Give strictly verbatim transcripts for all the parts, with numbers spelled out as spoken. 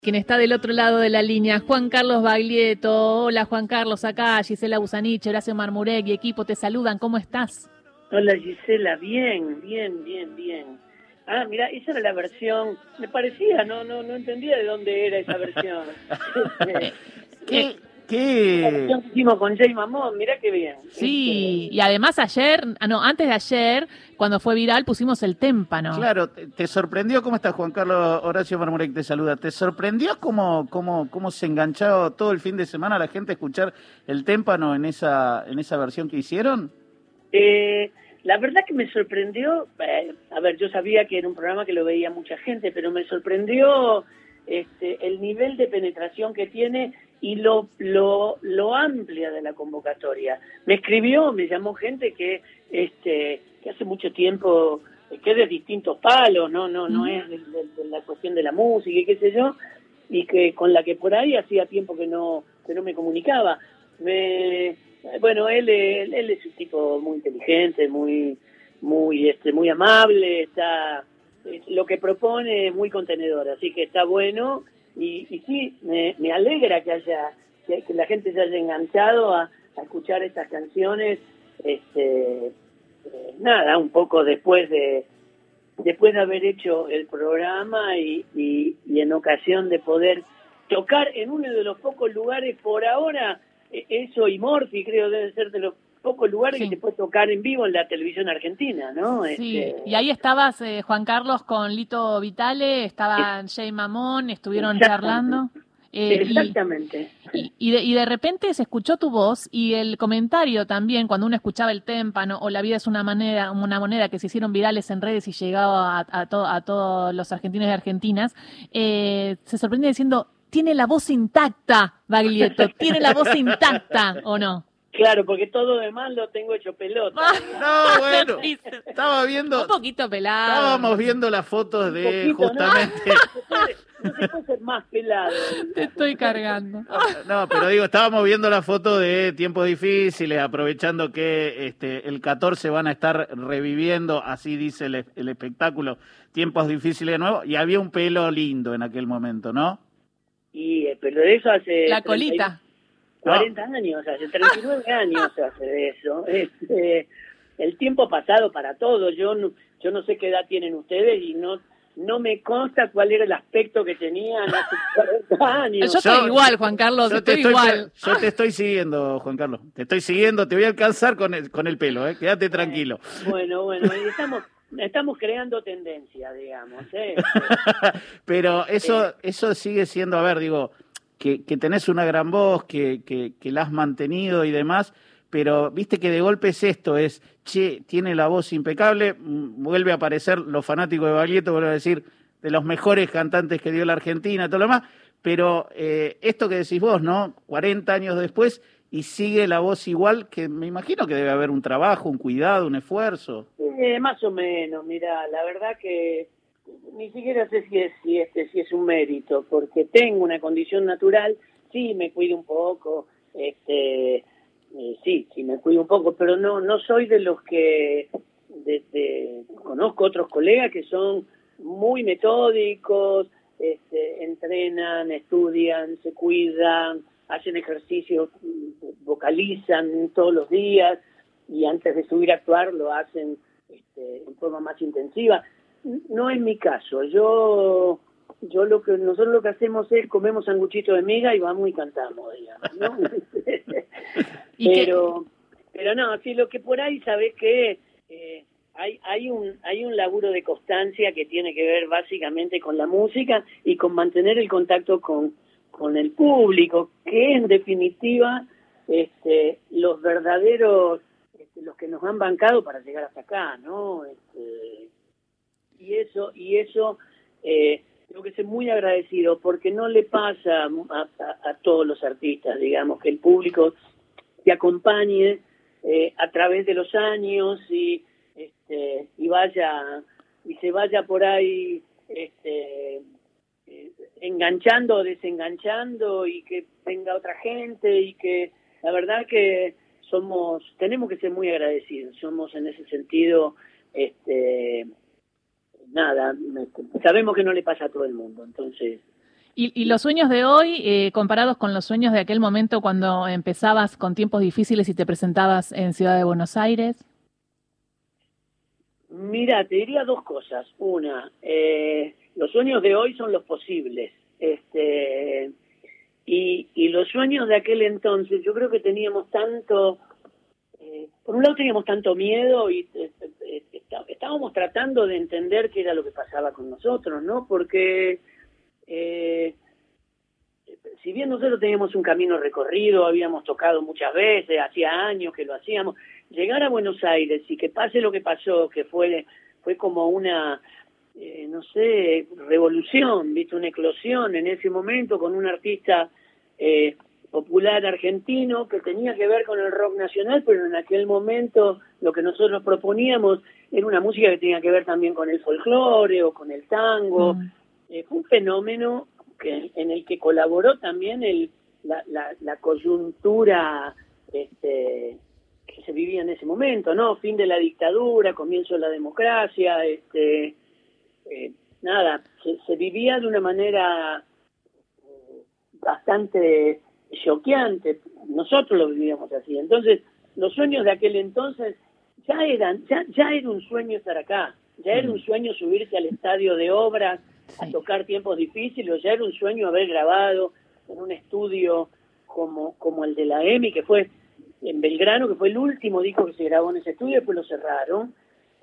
Quien está del otro lado de la línea, Juan Carlos Baglietto. Hola Juan Carlos, acá Gisela Busanich, Horacio Marmurek y equipo te saludan, ¿cómo estás? Hola Gisela, bien, bien, bien, bien. Ah, mira, esa era la versión, me parecía, no no no entendía de dónde era esa versión. ¿Qué? ¿Qué? La versión que hicimos con Jay Mamón, mirá qué bien. Sí, y además ayer, ah, no, antes de ayer, cuando fue viral, pusimos el témpano. Claro, ¿te, te sorprendió? ¿Cómo estás, Juan Carlos? Horacio Marmurek te saluda. ¿Te sorprendió cómo, cómo, cómo se enganchó todo el fin de semana la gente a escuchar el témpano en esa, en esa versión que hicieron? Eh, la verdad que me sorprendió, eh, a ver, yo sabía que era un programa que lo veía mucha gente, pero me sorprendió este, el nivel de penetración que tiene y lo, lo, lo amplia de la convocatoria. Me escribió, me llamó gente que, este, que hace mucho tiempo, que es de distintos palos, no, no, no es de, de, de la cuestión de la música y qué sé yo, y que con la que por ahí hacía tiempo que no, que no me comunicaba. Me, bueno, él, él, él es un tipo muy inteligente, muy, muy, este, muy amable, está, lo que propone es muy contenedor, así que está bueno. Y, y sí, me, me alegra que haya que, que la gente se haya enganchado a, a escuchar estas canciones, este, eh, nada, un poco después de después de haber hecho el programa y, y, y en ocasión de poder tocar en uno de los pocos lugares por ahora, eso y Morphy creo deben ser de los pocos lugares sí. que se puede tocar en vivo en la televisión argentina, ¿no? Sí, este... y ahí estabas, eh, Juan Carlos, con Lito Vitale, estaban Jay Mamón, estuvieron charlando. Eh, Exactamente. Y, y, de, y de repente se escuchó tu voz y el comentario también, cuando uno escuchaba el témpano o La vida es una moneda, una moneda que se hicieron virales en redes y llegaba a, a, to, a todos los argentinos y argentinas, eh, se sorprende diciendo, tiene la voz intacta, Baglietto, tiene la voz intacta, ¿o no? Claro, porque todo demás lo tengo hecho pelota. No, bueno, estaba viendo... Un poquito pelado. Estábamos viendo las fotos de poquito, justamente... ¿no? No se puede ser más pelado. Te estoy cargando. No, pero digo, estábamos viendo la foto de tiempos difíciles, aprovechando que este el catorce van a estar reviviendo, así dice el, el espectáculo, tiempos difíciles de nuevo, y había un pelo lindo en aquel momento, ¿no? Y el pelo de eso hace... La colita. cuarenta años, hace treinta y nueve años hace de eso. Este, el tiempo pasado para todos. Yo no, yo no sé qué edad tienen ustedes y no no me consta cuál era el aspecto que tenían hace cuarenta años. Yo estoy yo, igual, Juan Carlos, yo estoy, estoy igual. Yo te estoy siguiendo, Juan Carlos. Te estoy siguiendo, te voy a alcanzar con el, con el pelo, ¿eh? Quédate tranquilo. Bueno, bueno, y estamos... Estamos creando tendencia, digamos. ¿eh? Pero eso, eh. eso sigue siendo, a ver, digo... Que, que tenés una gran voz, que, que, que la has mantenido y demás, pero viste que de golpe es esto, es, che, tiene la voz impecable, vuelve a aparecer los fanáticos de Baglietto, vuelve a decir, de los mejores cantantes que dio la Argentina, todo lo demás, pero eh, esto que decís vos, ¿no? cuarenta años después, y sigue la voz igual, que me imagino que debe haber un trabajo, un cuidado, un esfuerzo. Eh, más o menos, mira, la verdad que ni siquiera sé si es si este si es un mérito, porque tengo una condición natural, sí me cuido un poco, este eh, sí, sí me cuido un poco, pero no no soy de los que de, de, conozco otros colegas que son muy metódicos, este, entrenan, estudian, se cuidan, hacen ejercicio, vocalizan todos los días y antes de subir a actuar lo hacen este, en forma más intensiva. No es mi caso. Yo, yo lo que nosotros lo que hacemos es comemos sanguchito de miga y vamos y cantamos, digamos, ¿no? pero, pero no, sí, lo que por ahí sabes que eh, hay, hay un, hay un laburo de constancia que tiene que ver básicamente con la música y con mantener el contacto con, con el público, que en definitiva, este, los verdaderos, este, los que nos han bancado para llegar hasta acá, ¿no? Este, Y eso, y eso eh, tengo que ser muy agradecido porque no le pasa a, a, a todos los artistas, digamos, que el público te acompañe eh, a través de los años y este y vaya y se vaya por ahí este eh, enganchando o desenganchando y que venga otra gente y que la verdad que somos tenemos que ser muy agradecidos, somos en ese sentido este nada, sabemos que no le pasa a todo el mundo, entonces ¿Y, y los sueños de hoy, eh, comparados con los sueños de aquel momento cuando empezabas con tiempos difíciles y te presentabas en Ciudad de Buenos Aires? Mira, te diría dos cosas. Una, eh, los sueños de hoy son los posibles. Este, y, y los sueños de aquel entonces, yo creo que teníamos tanto... Eh, por un lado teníamos tanto miedo y eh, eh, estábamos tratando de entender qué era lo que pasaba con nosotros, ¿no? Porque eh, si bien nosotros teníamos un camino recorrido, habíamos tocado muchas veces, hacía años que lo hacíamos, llegar a Buenos Aires y que pase lo que pasó, que fue fue como una, eh, no sé, revolución, ¿viste? Una eclosión en ese momento con un artista eh, popular argentino que tenía que ver con el rock nacional, pero en aquel momento lo que nosotros proponíamos era una música que tenía que ver también con el folclore o con el tango. Mm. Eh, fue un fenómeno que, en el que colaboró también el, la, la, la coyuntura este, que se vivía en ese momento, ¿no? Fin de la dictadura, comienzo de la democracia, este, eh, nada, se, se vivía de una manera eh, bastante choqueante, nosotros lo vivíamos así. Entonces, los sueños de aquel entonces ya eran, ya, ya era un sueño estar acá, ya era un sueño subirse al estadio de Obras a tocar tiempos difíciles, ya era un sueño haber grabado en un estudio como, como el de la E M I, que fue en Belgrano, que fue el último disco que se grabó en ese estudio, después lo cerraron.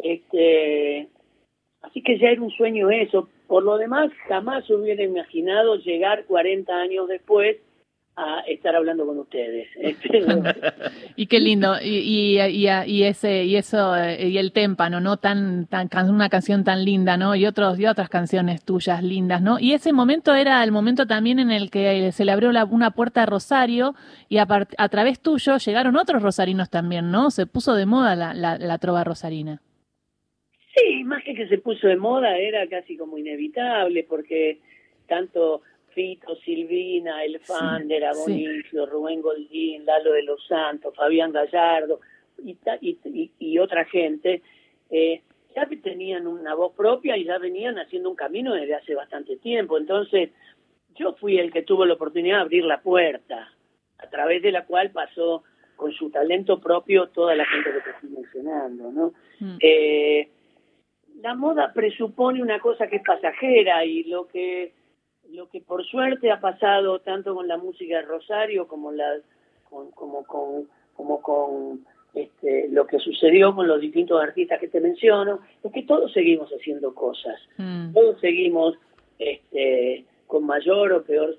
Este, así que ya era un sueño eso. Por lo demás, jamás hubiera imaginado llegar cuarenta años después a estar hablando con ustedes. Este, y qué lindo, y, y, y, y ese y eso y el témpano, ¿no? Tan tan una canción tan linda, ¿no? Y otros y otras canciones tuyas lindas, ¿no? Y ese momento era el momento también en el que se le abrió la, una puerta a Rosario y a, part, a través tuyo llegaron otros rosarinos también, ¿no? Se puso de moda la, la, la trova rosarina. Sí, más que que se puso de moda, era casi como inevitable, porque tanto Fito, Silvina, El Fander, sí, Abonicio, sí, Rubén Goldín, Lalo de los Santos, Fabián Gallardo y, y, y, y otra gente, eh, ya tenían una voz propia y ya venían haciendo un camino desde hace bastante tiempo. Entonces, yo fui el que tuvo la oportunidad de abrir la puerta, a través de la cual pasó con su talento propio toda la gente que te estoy mencionando, ¿no? Mm. Eh, la moda presupone una cosa que es pasajera, y lo que lo que por suerte ha pasado tanto con la música de Rosario como la con, como con como con este, lo que sucedió con los distintos artistas que te menciono, es que todos seguimos haciendo cosas, mm. todos seguimos este, con mayor o peor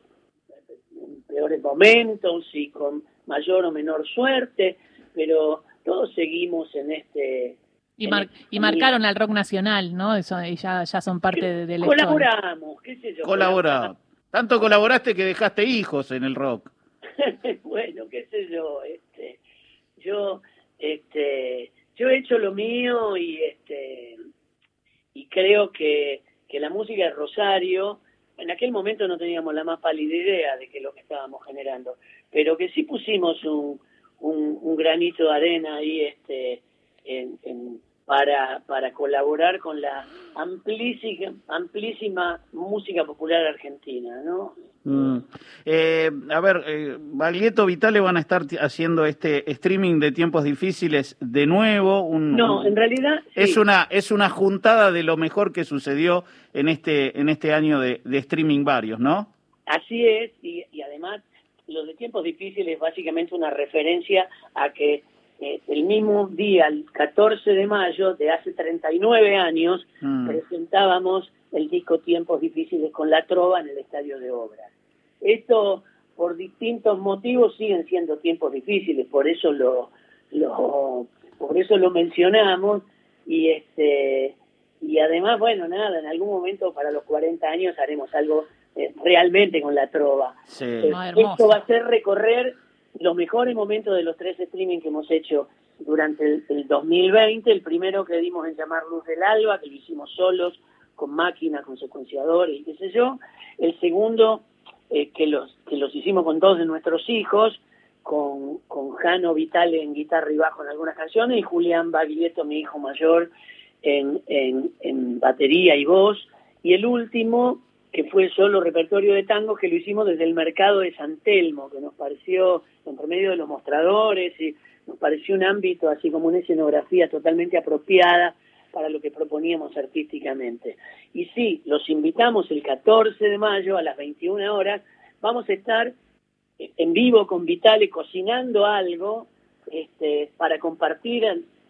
peores momentos y con mayor o menor suerte, pero todos seguimos en este Y, mar, y marcaron al rock nacional, ¿no? Eso, y ya, ya son parte de, de la Colaboramos, qué sé yo. Colaboramos. Tanto colaboraste que dejaste hijos en el rock. Bueno, qué sé yo. Este, yo, este, yo he hecho lo mío y este, y creo que, que la música de Rosario, en aquel momento no teníamos la más pálida idea de que lo que estábamos generando, pero que sí pusimos un, un, un granito de arena ahí, este, en, en para para colaborar con la amplísima, amplísima música popular argentina, ¿no? Mm. Eh, a ver, eh, Baglietto Vitale van a estar haciendo este streaming de tiempos difíciles de nuevo. Un, no, un, en realidad es sí. una es una juntada de lo mejor que sucedió en este en este año de, de streaming varios, ¿no? Así es, y, y además lo de tiempos difíciles es básicamente una referencia a que Eh, el mismo día, el catorce de mayo de hace treinta y nueve años, mm. presentábamos el disco Tiempos Difíciles con la Trova en el Estadio de Obras. Esto, por distintos motivos, siguen siendo tiempos difíciles, por eso lo, lo por eso lo mencionamos, y este y además, bueno, nada, en algún momento para los cuarenta años haremos algo eh, realmente con la Trova. Sí. Eh, esto va a ser recorrer los mejores momentos de los tres streaming que hemos hecho durante el, el dos mil veinte. El primero que dimos en llamar Luz del Alba, que lo hicimos solos, con máquina, con secuenciadores y qué sé yo. El segundo, eh, que los que los hicimos con dos de nuestros hijos, con, con Jano Vitale en guitarra y bajo en algunas canciones, y Julián Baglietto, mi hijo mayor, en, en, en batería y voz. Y el último, que fue solo repertorio de tangos, que lo hicimos desde el mercado de San Telmo, que nos pareció, entre medio de los mostradores, y nos pareció un ámbito, así como una escenografía totalmente apropiada para lo que proponíamos artísticamente. Y sí, los invitamos el catorce de mayo a las veintiuna horas, vamos a estar en vivo con Vitale cocinando algo este, para compartir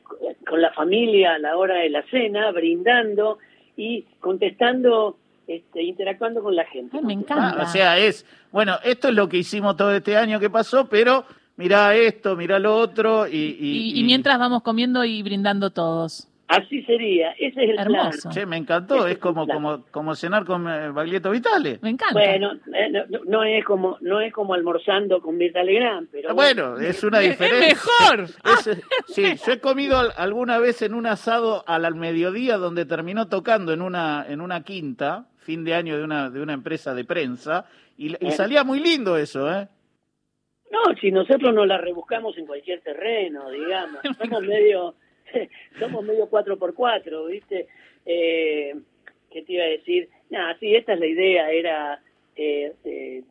con la familia a la hora de la cena, brindando y contestando, este, interactuando con la gente. Ay, me encanta. Ah, o sea, es, bueno, esto es lo que hicimos todo este año que pasó, pero mirá esto, mirá lo otro. Y, y, y, y mientras vamos comiendo y brindando todos. Así sería, ese es el Hermoso. plan. Che, me encantó, Ese es como, el como, como cenar con eh, Baglietto Vitale. Me encanta. Bueno, eh, no, no es como no es como almorzando con Mirta Legrand, pero Bueno, bueno, es una Es diferencia. mejor. Es- sí, yo he comido al- alguna vez en un asado al, al mediodía donde terminó tocando en una en una quinta, fin de año de una de una empresa de prensa, y, y Eh. salía muy lindo eso, ¿eh? no, si nosotros nos la rebuscamos en cualquier terreno, digamos, somos medio somos medio cuatro por cuatro, ¿viste? Eh, ¿Qué te iba a decir? Nada, sí, esta es la idea, era eh, eh,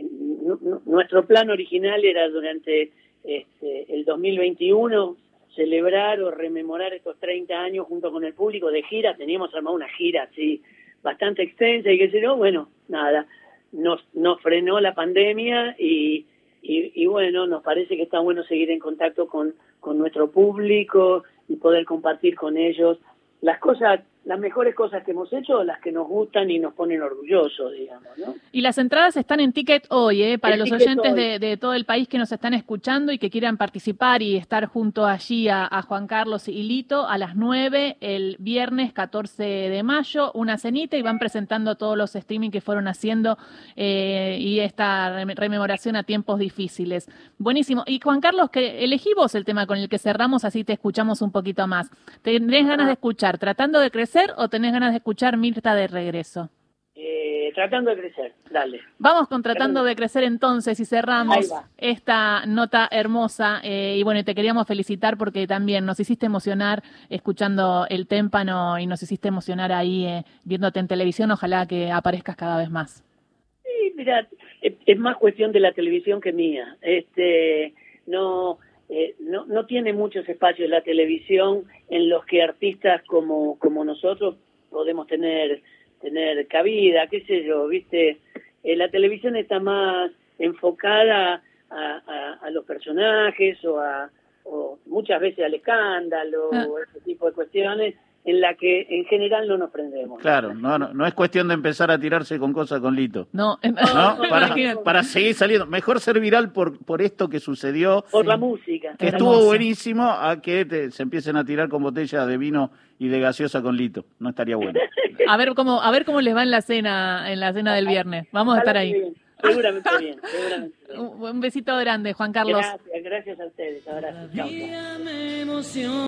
n- n- nuestro plan original era durante este, el dos mil veintiuno celebrar o rememorar estos treinta años junto con el público de gira. Teníamos armado una gira así bastante extensa y qué sé yo, bueno, nada, nos, nos frenó la pandemia y, y, y bueno, nos parece que está bueno seguir en contacto con, con nuestro público y poder compartir con ellos las cosas, las mejores cosas que hemos hecho, las que nos gustan y nos ponen orgullosos, digamos, ¿no? Y las entradas están en Ticket Hoy, ¿eh? Para El los Ticket oyentes Hoy. de, de todo el país que nos están escuchando y que quieran participar y estar junto allí a, a Juan Carlos y Lito a las nueve el viernes catorce de mayo, una cenita y van presentando todos los streaming que fueron haciendo eh, y esta rem- rememoración a tiempos difíciles. Buenísimo. Y Juan Carlos, que elegí vos el tema con el que cerramos, así te escuchamos un poquito más. ¿Tenés ganas de escuchar Tratando de Crecer o tenés ganas de escuchar Mirta de Regreso? Eh, tratando de crecer, dale. Vamos con Tratando de Crecer entonces y Ahí cerramos va. esta nota hermosa eh, y bueno, te queríamos felicitar porque también nos hiciste emocionar escuchando el témpano y nos hiciste emocionar ahí eh, viéndote en televisión, ojalá que aparezcas cada vez más. Sí, mira, es, es más cuestión de la televisión que mía. Este, no, eh, no, no tiene muchos espacios la televisión en los que artistas como, como nosotros podemos tener, tener cabida, qué sé yo, viste. Eh, la televisión está más enfocada a, a, a los personajes o a, o muchas veces al escándalo, Ah. o ese tipo de cuestiones en la que en general no nos prendemos. Claro, no, no, no es cuestión de empezar a tirarse con cosas con Lito. No, en- ¿No? No, Para, imagínate. para seguir saliendo. Mejor ser viral por, por esto que sucedió, Por Sí. la música. que Hermoso. estuvo buenísimo, a que te- se empiecen a tirar con botellas de vino y de gaseosa con Lito. No estaría bueno. a ver cómo a ver cómo les va en la cena en la cena del viernes. Vamos a estar Ojalá que ahí. bien. Seguramente bien, seguramente bien. Un un besito grande, Juan Carlos. Gracias, gracias a ustedes. Abrazo. Chao, chao.